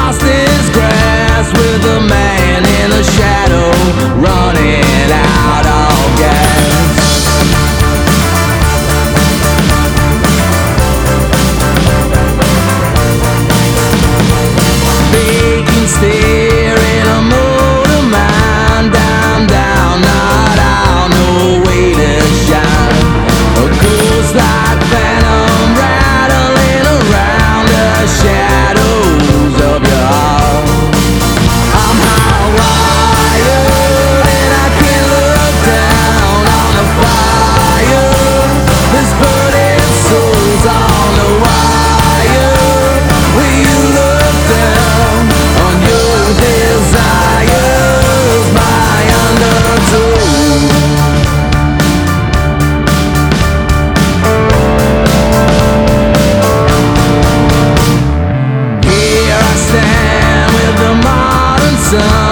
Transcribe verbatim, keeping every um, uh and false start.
lost his grasp with a man in a shadow running out of gas. Vacant stare in a motor mine, down, down, not out, no way to shine. A ghost like phantom rattling around the shadows of your heart. I'm hot-wired and I can't look down on the fire. There's burning souls on the wire. Will you look down on your desires, my undertow? Here I stand with the modern sun.